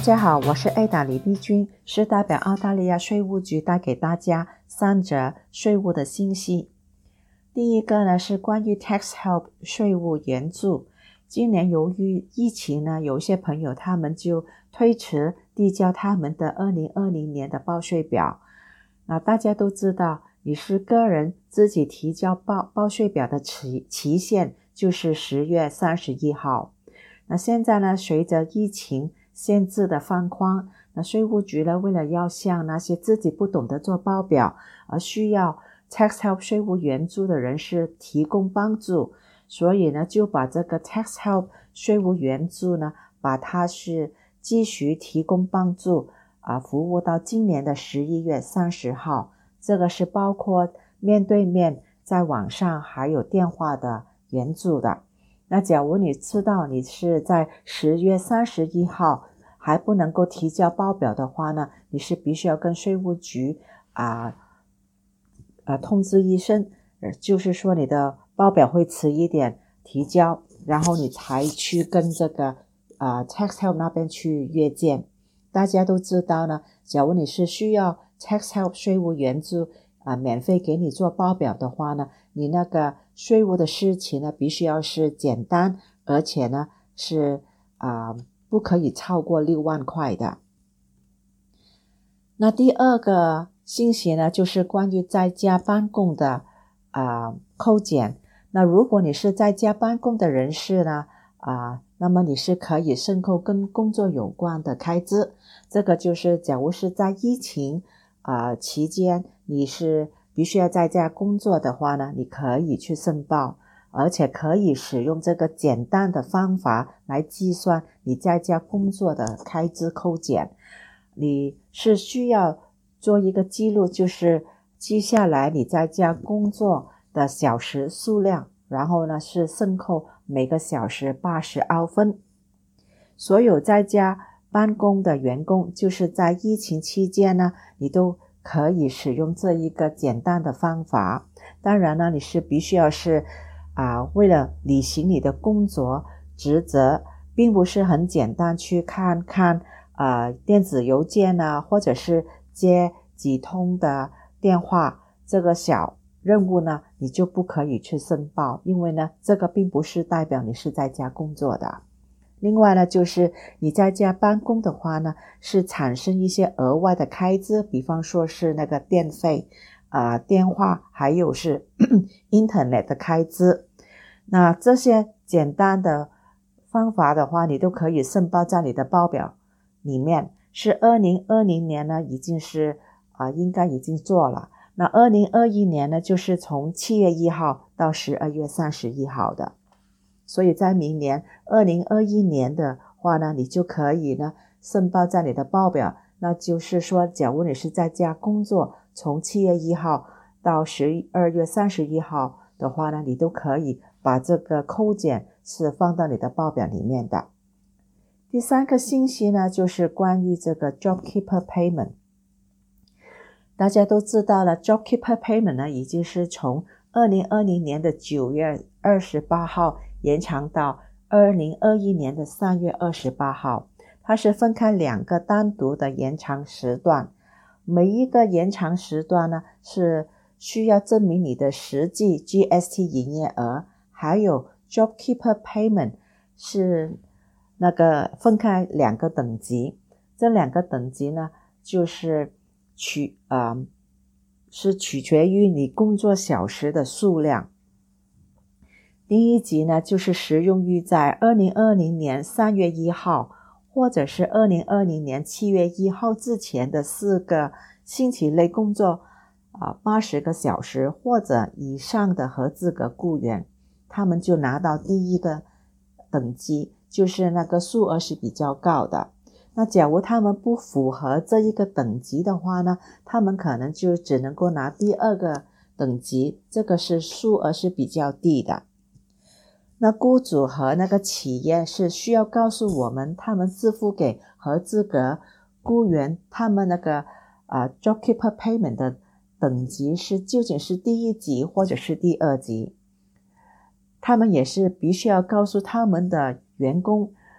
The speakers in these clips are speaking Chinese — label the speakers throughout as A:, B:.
A: 家好，我是 Ada 李碧君，是代表澳大利亚税务局带给大家3则税务的信息。第一个呢是关于 Tax Help 税务援助。今年由于疫情呢，有些朋友他们就推迟递交他们的2020年的报税表。那大家都知道，你是个人自己提交报税表的期限就是10月31号。那现在呢，随着疫情限制的放宽，那税务局呢，为了要向那些自己不懂得做报表而需要 Tax Help 税务援助的人士提供帮助，所以呢，就把这个 Tax Help 税务援助呢，把它是继续提供帮助服务到今年的11月30号。这个是包括面对面、在网上还有电话的援助的。那假如你知道你是在10月31号还不能够提交报表的话呢，你是必须要跟税务局通知一声，就是说你的报表会迟一点提交，然后你才去跟这个Tax Help 那边去约见。大家都知道呢，假如你是需要 Tax Help 税务援助免费给你做报表的话呢，你那个税务的事情呢，必须要是简单，而且呢是不可以超过6万块的。那第二个信息呢，就是关于在家办公的扣减。那如果你是在家办公的人士呢，那么你是可以申扣跟工作有关的开支。这个就是假如是在疫情期间你是必须要在家工作的话呢，你可以去申报，而且可以使用这个简单的方法来计算你在家工作的开支扣减。你是需要做一个记录，就是记下来你在家工作的小时数量，然后呢是申扣每个小时80澳分。所有在家办公的员工，就是在疫情期间呢，你都可以使用这一个简单的方法。当然呢，你是必须要是为了履行你的工作职责，并不是很简单去看看电子邮件或者是接几通的电话，这个小任务呢，你就不可以去申报，因为呢，这个并不是代表你是在家工作的。另外呢，就是你在家办公的话呢，是产生一些额外的开支，比方说是那个电费电话还有是Internet 的开支。那这些简单的方法的话，你都可以申报在你的报表里面。是2020年呢已经是应该已经做了。那2021年呢，就是从7月1号到12月31号的。所以在明年2021年的话呢，你就可以呢申报在你的报表。那就是说，假如你是在家工作，从7月1号到12月31号的话呢，你都可以把这个扣减是放到你的报表里面的。第三个信息呢，就是关于这个 JobKeeper Payment。大家都知道了， JobKeeper Payment 呢已经是从2020年的9月28号延长到2021年的3月28号。它是分开2个单独的延长时段，每一个延长时段呢是需要证明你的实际 GST 营业额，还有 JobKeeper Payment 是那个分开2个等级。这2个等级呢，就是取决于你工作小时的数量。第一级呢，就是适用于在2020年3月1号或者是2020年7月1号之前的4个星期内工作80个小时或者以上的合资格雇员，他们就拿到第一个等级，就是那个数额是比较高的。那假如他们不符合这一个等级的话呢，他们可能就只能够拿第2个等级，这个是数额是比较低的。那雇主和那个企业是需要告诉我们，他们支付给合资格雇员他们那个JobKeeper Payment 的等级是究竟是第1级或者是第2级。他们也是必须要告诉他们的员工，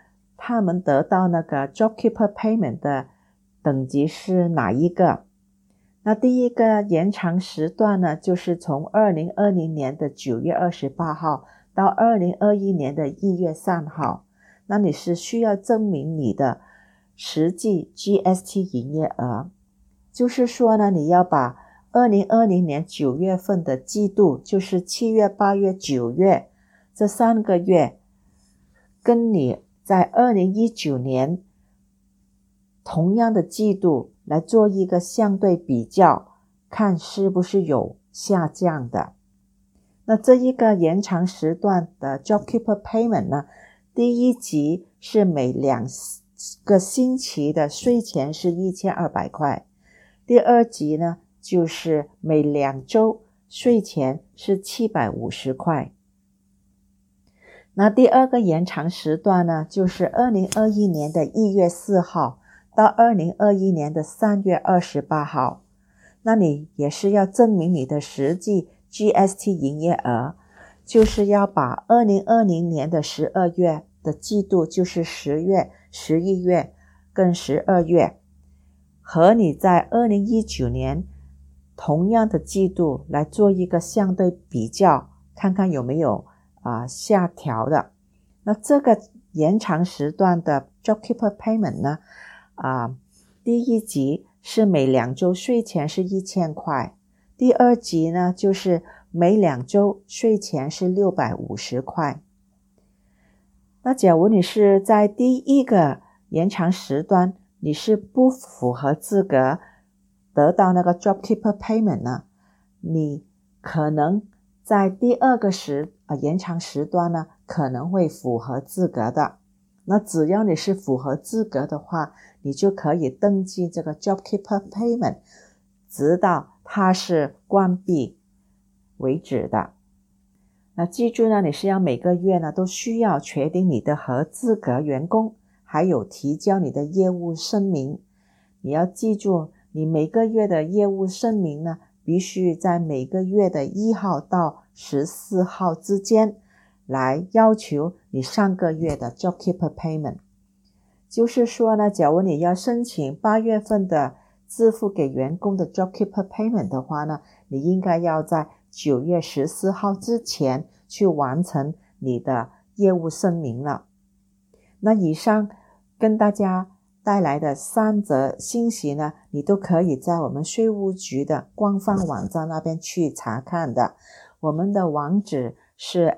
A: 他们得到那个 JobKeeper Payment 的等级是哪一个。那第一个延长时段呢，就是从2020年的9月28号到2021年的1月3号。那你是需要证明你的实际 GST 营业额，就是说呢，你要把2020年9月份的季度，就是7月、8月、9月这3个月，跟你在2019年同样的季度来做一个相对比较，看是不是有下降的。那这一个延长时段的 JobKeeper Payment 呢，第一级是每2个星期的税前是1200块，第二级呢就是每2周税前是750块。那第二个延长时段呢，就是2021年的1月4号到2021年的3月28号。那你也是要证明你的实际 GST 营业额，就是要把2020年的12月的季度，就是10月、11月跟12月，和你在2019年同样的季度来做一个相对比较，看看有没有下调的。那这个延长时段的 JobKeeper Payment 呢，第一级是每2周税前是1000块，第二级呢就是每2周税前是650块。那假如你是在第一个延长时段，你是不符合资格得到那个 JobKeeper Payment 呢，你可能在第二个延长时段呢可能会符合资格的。那只要你是符合资格的话，你就可以登记这个 JobKeeper Payment， 直到它是关闭为止的。那记住呢，你是要每个月呢都需要确定你的合资格员工，还有提交你的业务声明。你要记住，你每个月的业务声明呢，必须在每个月的1号到14号之间来要求你上个月的 JobKeeper Payment。 就是说呢，假如你要申请8月份的支付给员工的 JobKeeper Payment 的话呢，你应该要在9月14号之前去完成你的业务声明了。那以上跟大家带来的3则信息呢，你都可以在我们税务局的官方网站那边去查看的。我们的网址是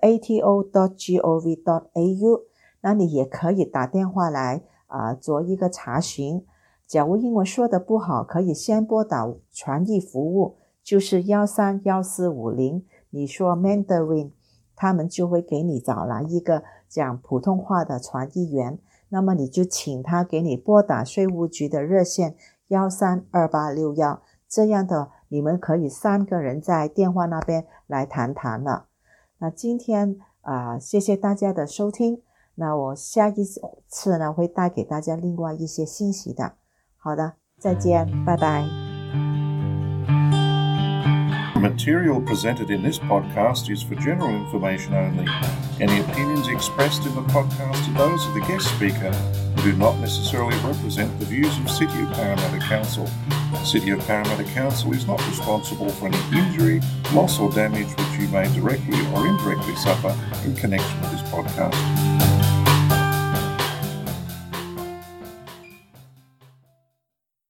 A: ato.gov.au， 那你也可以打电话来做一个查询。假如英文说的不好，可以先拨打传译服务，就是131450，你说 Mandarin， 他们就会给你找来一个讲普通话的传译员，那么你就请他给你拨打税务局的热线132861，这样的你们可以3个人在电话那边来谈谈了。那今天谢谢大家的收听，那我下一次呢会带给大家另外一些信息的。好的，再见，拜拜。
B: The material presented in this podcast is for general information only. Any opinions expressed in the podcast are those of the guest speaker and do not necessarily represent the views of City of Parramatta Council. The City of Parramatta Council is not responsible for any injury, loss or damage which you may directly or indirectly suffer in connection with this podcast.